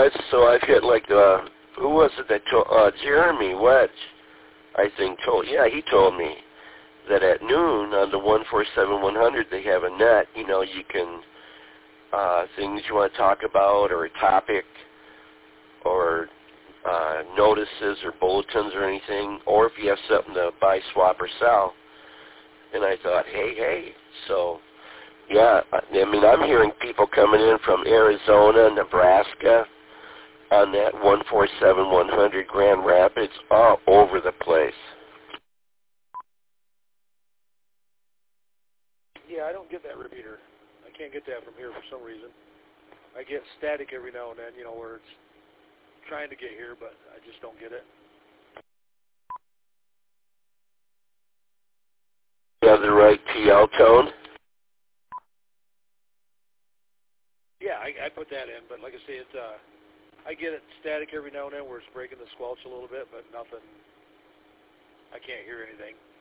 so I've hit like who was it that told, Jeremy Wedge, I think he told me that at noon on the 147-100 they have a net, you know, you can, things you want to talk about or a topic or notices or bulletins or anything, or if you have something to buy, swap, or sell. And I thought, hey, so, yeah, I mean, I'm hearing people coming in from Arizona, Nebraska, on that 147-100 Grand Rapids, all over the place. Yeah, I don't get that repeater. I can't get that from here for some reason. I get static every now and then, you know, where it's trying to get here, but I just don't get it. You have the right TL tone? Yeah, I put that in, but like I say, it's I get it static every now and then where it's breaking the squelch a little bit, but nothing. I can't hear anything.